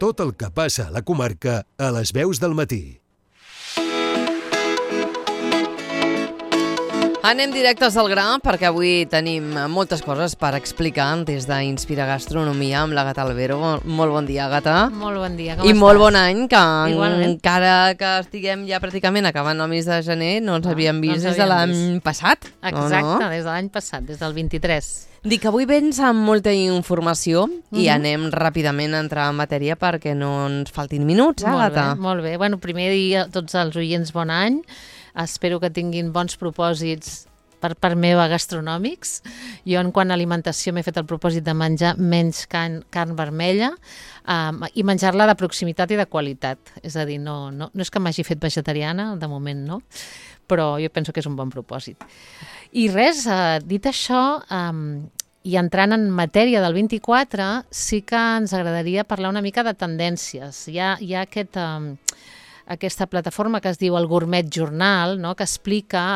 Tot el que passa a la comarca a les veus del matí. Anem directes al gra perquè avui tenim moltes coses per explicar des d'Inspira Gastronomia amb la Gata Albero. Molt bon dia, Gata. Molt bon dia, com estàs? I molt bon any, que igualment, encara que estiguem ja pràcticament acabant el mes de gener, no ens havíem vist des de l'any passat. Exacte, des de l'any passat, des del 23. Dic que avui vens amb molta informació i anem ràpidament a entrar en matèria perquè no ens faltin minuts, Gata? Molt bé. Bueno, primer dir a tots els oients bon any. Espero que tinguin bons propòsits per part meva gastronòmics. Jo, en quant a alimentació, m'he fet el propòsit de menjar menys carn vermella i menjar-la de proximitat i de qualitat. És a dir, no és que m'hagi fet vegetariana, de moment no, però jo penso que és un bon propòsit. I res, dit això, i entrant en matèria del 24, sí que ens agradaria parlar una mica de tendències. Hi ha aquesta plataforma que es diu el Gourmet Journal, no? Que explica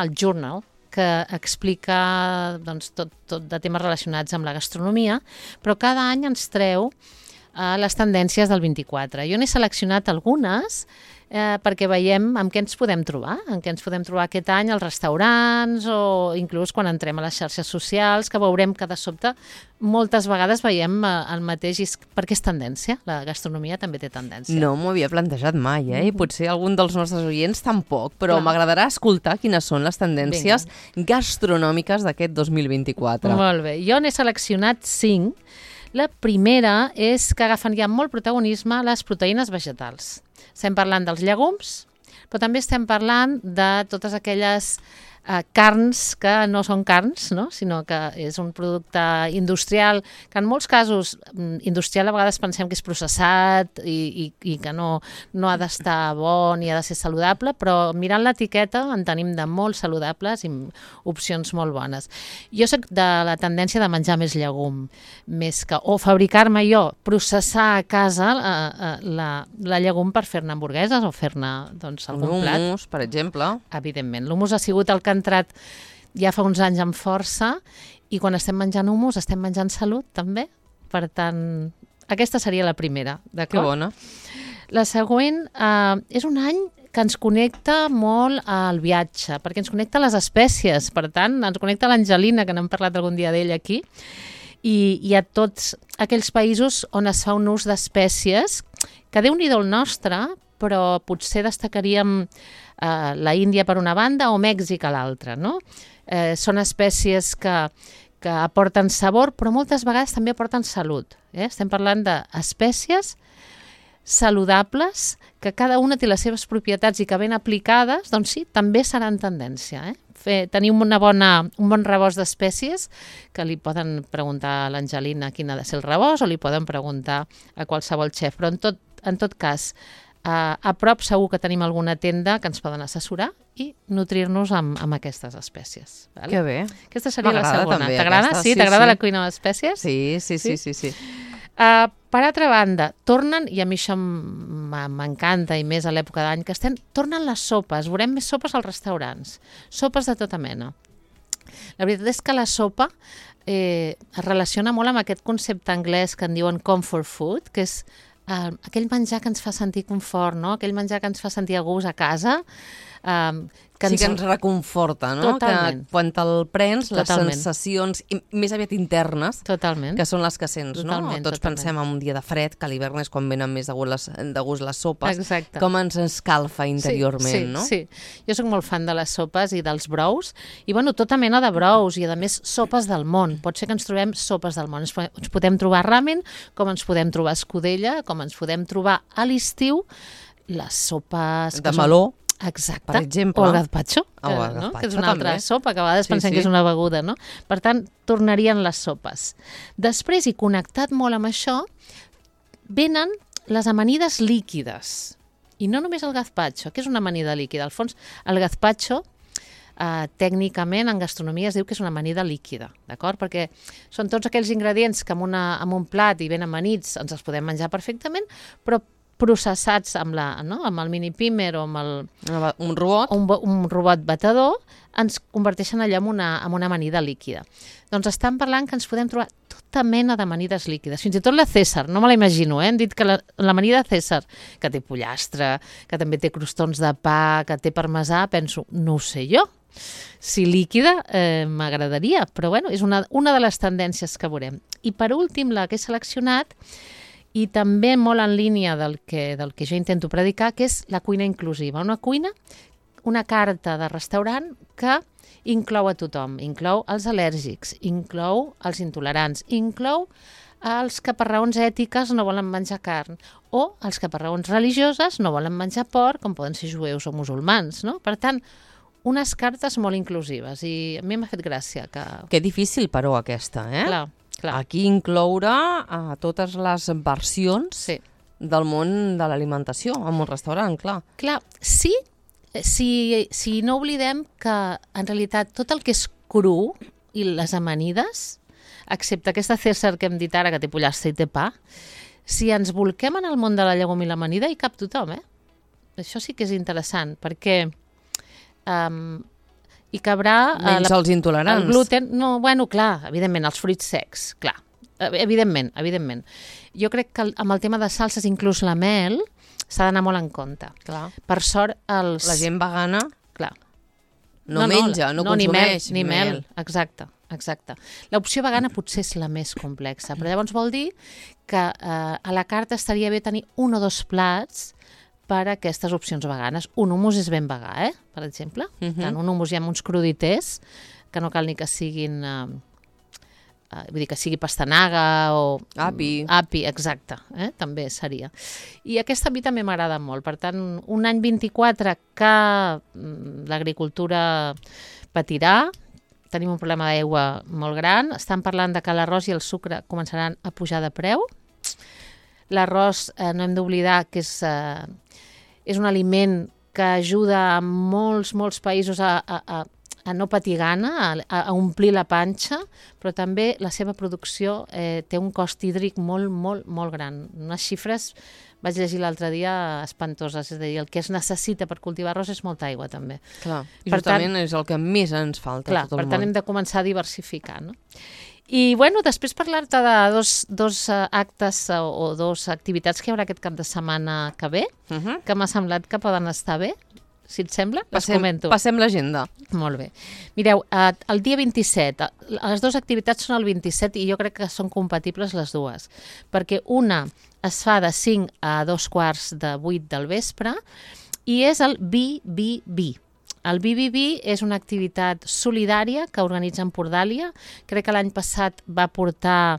doncs, tot de temes relacionats amb la gastronomia, però cada any ens treu les tendències del 24. Jo n'he seleccionat algunes perquè veiem amb què ens podem trobar, aquest any als restaurants o inclús quan entrem a les xarxes socials, que veurem que de sobte moltes vegades veiem el mateix, perquè és tendència, la gastronomia també té tendència. No m'ho havia plantejat mai, i potser algun dels nostres oients tampoc, però m'agradarà escoltar quines són les tendències gastronòmiques d'aquest 2024. Molt bé, jo n'he seleccionat 5. La primera és que agafen ja molt protagonisme les proteïnes vegetals. Estem parlant dels llegums, però també estem parlant de totes aquelles carns que no són carns, no? Sinó que és un producte industrial, que en molts casos industrial a vegades pensem que és processat i que no ha d'estar bo ni ha de ser saludable, però mirant l'etiqueta en tenim de molt saludables i opcions molt bones. Jo soc de la tendència de menjar més llegum, o fabricar-me jo, processar a casa la llegum per fer-ne hamburgueses o fer-ne algun plat. L'humus, per exemple. Evidentment, l'humus ha sigut el que ha entrat ja fa uns anys amb força i quan estem menjant humus estem menjant salut també. Per tant, aquesta seria la primera. Que bona. La següent és un any que ens connecta molt al viatge, perquè ens connecta a les espècies, per tant, ens connecta a l'Angelina, que n'hem parlat algun dia d'ell aquí, i a tots aquells països on es fa un ús d'espècies, que Déu-n'hi-do el nostre, però potser destacaríem la Índia per una banda o Mèxic a l'altra, no? Són espècies que aporten sabor, però moltes vegades també aporten salut. Estem parlant d'espècies saludables, que cada una té les seves propietats i que ben aplicades, doncs sí, també seran tendència. Tenim un bon rebost d'espècies que li poden preguntar a l'Angelina quin ha de ser el rebost o li poden preguntar a qualsevol xef, però en tot cas, a prop segur que tenim alguna tenda que ens poden assessorar i nutrir-nos amb aquestes espècies. Vale? Que bé. Aquesta seria la segona. També, t'agrada? aquesta. Sí, t'agrada la cuina amb espècies? Sí. Per altra banda, tornen, i a mi això m'encanta i més a l'època d'any que estem, tornen les sopes. Veurem més sopes als restaurants. Sopes de tota mena. La veritat és que la sopa es relaciona molt amb aquest concepte anglès que en diuen comfort food, que és aquell menjar que ens fa sentir confort, no? Aquell menjar que ens fa sentir a gust a casa. Que ens reconforta, no? Totalment. Que quan te'l prens, Totalment. les sensacions més aviat internes, Totalment. que són les que sents, Totalment, no? Tots pensem en un dia de fred, que a l'hivern és quan venen més de gust les sopes. Exacte. Com ens escalfa interiorment, no? Sí. Jo sóc molt fan de les sopes i dels brous, i tota mena de brous, i a més sopes del món. Pot ser que ens trobem sopes del món. Ens podem trobar ramen, com ens podem trobar escudella, com ens podem trobar a l'estiu les sopes... De meló. Exacte, per exemple. o el gazpacho, gazpacho, que és una altra també. sopa, que a vegades pensem que és una beguda, no? Per tant, tornarien les sopes. Després, i connectat molt amb això, venen les amanides líquides. I no només el gazpacho, que és una amanida líquida. Al fons, el gazpacho, tècnicament, en gastronomia es diu que és una amanida líquida, d'acord? Perquè són tots aquells ingredients que amb un plat i ben amanits ens els podem menjar perfectament, però processats amb el mini pimer o amb un robot, un robot batedor, ens converteixen allò en una amanida líquida. Doncs estan parlant que ens podem trobar tot tota mena d'amanides líquides. Fins i tot la César, no me la imagino, Hem dit que l'amanida César, que té pollastre, que també té crostons de pa, que té parmesà, penso, no ho sé jo. Si líquida, m'agradaria, però bueno, és una de les tendències que veurem. I per últim, la que he seleccionat, i també molt en línia del que jo intento predicar, que és la cuina inclusiva. Una carta de restaurant que inclou a tothom, inclou els al·lèrgics, inclou els intolerants, inclou els que per raons ètiques no volen menjar carn o els que per raons religioses no volen menjar porc, com poden ser jueus o musulmans, no? Per tant, unes cartes molt inclusives i a mi m'ha fet gràcia que... Que difícil, però, aquesta, Clar. Aquí incloure totes les versions del món de l'alimentació, en un restaurant, clar. Clar, sí, si no oblidem que en realitat tot el que és cru i les amanides, excepte aquesta César que hem dit ara que té pollastre i té pa, si ens volquem en el món de la llegum i l'amanida hi cap tothom, Això sí que és interessant, perquè hi cabrà... Menys els intolerants. El gluten, no, bueno, clar, evidentment, els fruits secs, clar, evidentment. Jo crec que amb el tema de salses, inclús la mel, s'ha d'anar molt en compte. Clar. Per sort, la gent vegana clar. no menja, no consumeix ni mel. Exacte. L'opció vegana potser és la més complexa, però llavors vol dir que a la carta estaria bé tenir un o dos plats per a aquestes opcions veganes. Un hummus és ben vegà, per exemple. Tant un hummus hi ha uns cruditers, que no cal ni que siguin... vull dir que sigui pastanaga o... Api, exacte, també seria. I aquesta a mi també m'agrada molt. Per tant, un any 24 que l'agricultura patirà, tenim un problema d'aigua molt gran, estan parlant de que l'arròs i el sucre començaran a pujar de preu. L'arròs, no hem d'oblidar que és un aliment que ajuda a molts països a no patir gana, a omplir la panxa, però també la seva producció té un cost hídric molt gran. Unes xifres, vaig llegir l'altre dia, espantoses. És a dir, el que es necessita per cultivar arròs és molta aigua, també. Clar, i justament és el que més ens falta a tot el món. Per tant, hem de començar a diversificar, no? I, bueno, després parlar-te de dos actes o dos activitats que hi haurà aquest cap de setmana que ve, que m'ha semblat que poden estar bé. Si et sembla, les comento. Passem l'agenda. Molt bé. Mireu, el dia 27, les dues activitats són el 27 i jo crec que són compatibles les dues, perquè una es fa de 5 a 2:15 del vespre i és el BBB. El BBB és una activitat solidària que organitza Empordàlia. Crec que l'any passat va portar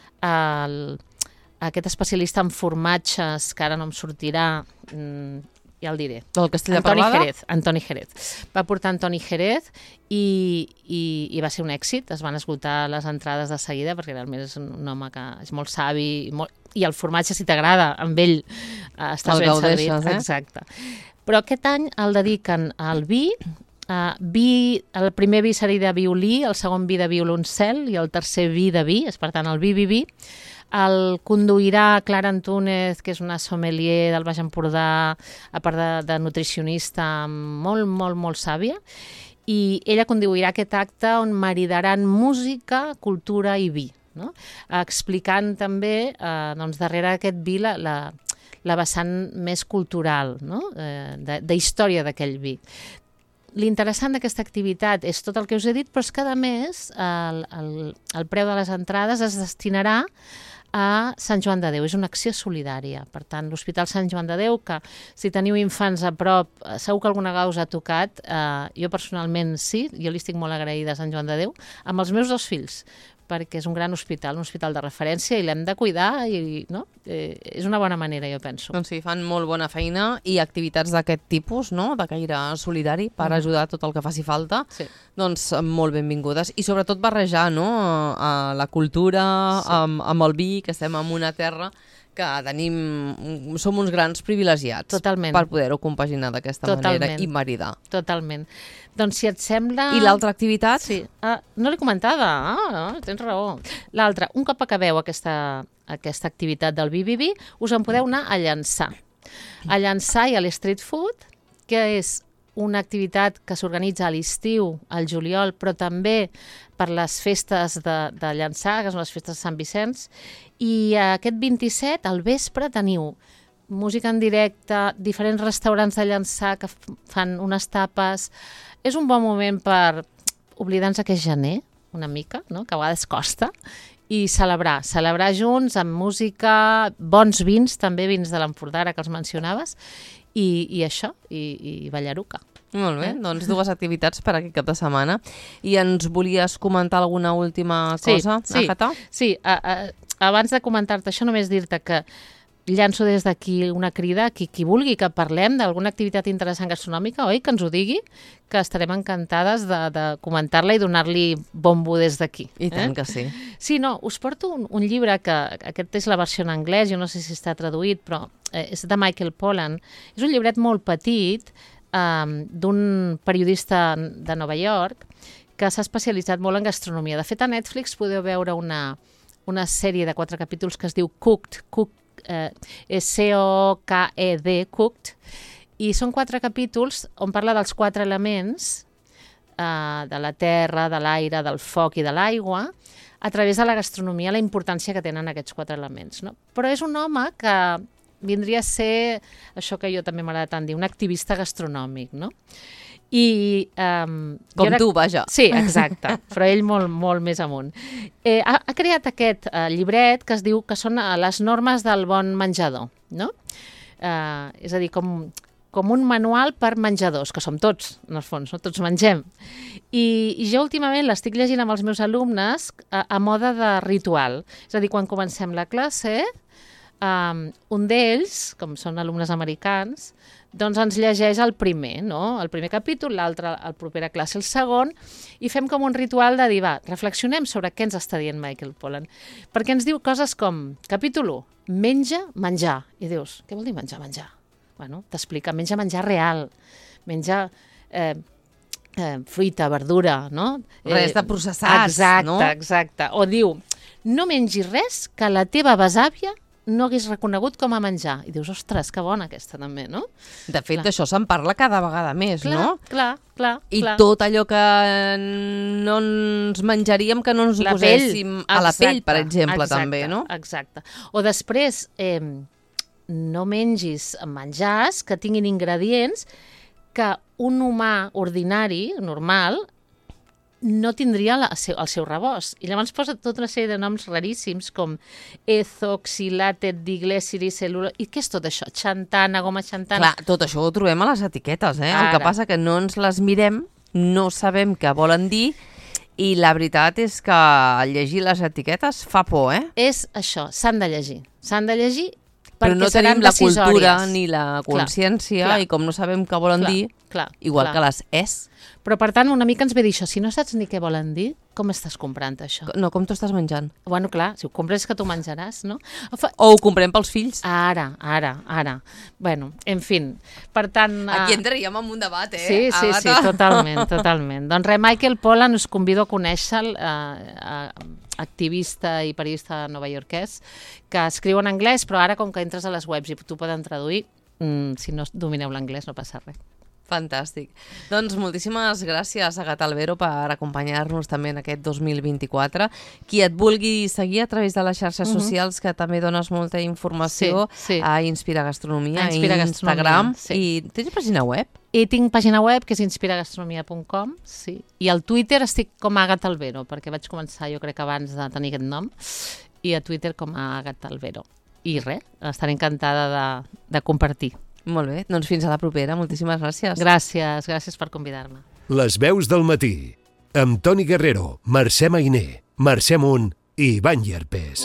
aquest especialista en formatges, que ara no em sortirà... ja el diré. Del Castella Parlada? Antoni Jerez. Va portar Antoni Jerez i va ser un èxit. Es van esgotar les entrades de seguida perquè realment és un home que és molt savi i el formatge, si t'agrada, amb ell estàs ben servit. Exacte. Però aquest any el dediquen al vi. El primer vi seria de violí, el segon vi de violoncel i el tercer vi de vi, per tant el vi. El conduirà Clara Antúnez, que és una sommelier del Baix Empordà, a part de nutricionista molt sàvia, i ella conduirà aquest acte on maridaran música, cultura i vi, no? Explicant també, darrere d'aquest vi, la vessant més cultural, no? De història d'aquell vi. L'interessant d'aquesta activitat és tot el que us he dit, però és que, a més, el preu de les entrades es destinarà a Sant Joan de Déu. És una acció solidària. Per tant, l'Hospital Sant Joan de Déu, que si teniu infants a prop, segur que alguna vegada us ha tocat, jo personalment sí, jo li estic molt agraïda a Sant Joan de Déu, amb els meus 2 fills, perquè és un gran hospital, un hospital de referència i l'hem de cuidar i és una bona manera, jo penso. Doncs sí, fan molt bona feina i activitats d'aquest tipus, no?, de caire solidari per ajudar tot el que faci falta, doncs molt benvingudes. I sobretot barrejar, no?, la cultura amb el vi, que estem en una terra que som uns grans privilegiats. Totalment. Per poder-ho compaginar d'aquesta manera i maridar. Totalment. Doncs si et sembla... I l'altra activitat? Sí. No l'he comentada. Tens raó. L'altra, un cop acabeu aquesta activitat del BBB, us en podeu anar a Llançà. A Llançà hi ha l'Street Food, que és una activitat que s'organitza a l'estiu, al juliol, però també per les festes de Llançà, que són les festes de Sant Vicenç, i aquest 27, al vespre, teniu música en directe, diferents restaurants de Llançà que fan unes tapes. És un bon moment per oblidar-nos que és gener, una mica, no? Que a vegades costa, i celebrar junts amb música, bons vins, també vins de l'Empordà, ara que els mencionaves, i això, i ballaruca. Molt bé, doncs 2 activitats per aquest cap de setmana. I ens volies comentar alguna última cosa, Àgata? Sí, abans de comentar-te això, només dir-te que llanço des d'aquí una crida a qui vulgui que parlem d'alguna activitat interessant gastronòmica, oi? Que ens ho digui, que estarem encantades de comentar-la i donar-li bombo des d'aquí. I tant que sí. Sí, no, us porto un llibre que aquest és la versió en anglès, jo no sé si està traduït, però és de Michael Pollan. És un llibret molt petit d'un periodista de Nova York que s'ha especialitzat molt en gastronomia. De fet, a Netflix podeu veure una sèrie de 4 capítols que es diu Cooked, C-O-K-E-D, Cooked, i són 4 capítols on parla dels 4 elements de la terra, de l'aire, del foc i de l'aigua, a través de la gastronomia, la importància que tenen aquests 4 elements. No? Però és un home que vindria a ser, això que jo també m'agrada tant dir, un activista gastronòmic, no? I, com tu, vaja. Sí, exacte, però ell molt més amunt. Ha creat aquest llibret que es diu que són les normes del bon menjador, no? És a dir, com un manual per menjadors, que som tots, en el fons, no? Tots mengem. I jo últimament l'estic llegint amb els meus alumnes a mode de ritual. És a dir, quan comencem la classe, un d'ells, com són alumnes americans, doncs ens llegeix el primer, no? El primer capítol, l'altre, la propera classe, el segon, i fem com un ritual de dir, va, reflexionem sobre què ens està dient Michael Pollan. Perquè ens diu coses com, capítol 1, menja, menjar. I dius, què vol dir menjar, menjar? Bueno, t'explica, menja real, menja fruita, verdura, no? Res de processats, no? Exacte. O diu, no mengis res que la teva besàvia no hagués reconegut com a menjar. I dius, ostres, que bona aquesta també, no? De fet, d'això se'n parla cada vegada més, no? Clar. I tot allò que no ens menjaríem, que no ens ho poséssim a la pell, per exemple, també, no? Exacte. O després, no mengis menjars que tinguin ingredients que un humà ordinari, normal, no tindria el seu rebost. I llavors posa tota una sèrie de noms raríssims com ethoxylated diglycericel·lulosa. I què és tot això? Xantana, goma xantana... Clar, tot això ho trobem a les etiquetes, eh? El que passa que no ens les mirem, no sabem què volen dir, i la veritat és que llegir les etiquetes fa por, eh? És això, s'han de llegir. S'han de llegir però no tenim la cultura ni la consciència i com no sabem què volen dir, igual que les és. Però per tant una mica ens ve dir això, si no saps ni què volen dir, com estàs comprant això? No, com t'ho estàs menjant. Bueno, clar, si ho compres que t'ho menjaràs, no? O ho comprem pels fills. Ara. Bueno, en fi, per tant... Aquí entraríem en un debat, eh? Sí, totalment. Doncs res, Michael Pollan, us convido a conèixer-lo, activista i periodista novaiorquès, que escriu en anglès, però ara com que entres a les webs i t'ho poden traduir, si no domineu l'anglès no passa res. Fantàstic. Doncs moltíssimes gràcies, Àgata Albero, per acompanyar-nos també en aquest 2024. Qui et vulgui seguir a través de les xarxes socials, que també dones molta informació a Inspira Gastronomia, a Instagram. I tens pàgina web? I tinc pàgina web, que és inspiragastronomia.com, i al Twitter estic com a Àgata Albero, perquè vaig començar jo crec abans de tenir aquest nom, i a Twitter com a Àgata Albero. I res, estaré encantada de compartir. Molt bé, doncs fins a la propera. Moltíssimes gràcies. Gràcies per convidar-me. Les veus del matí, amb Toni Guerrero, Mercè Mainer, Mercè Munt i Ivan Llerpés.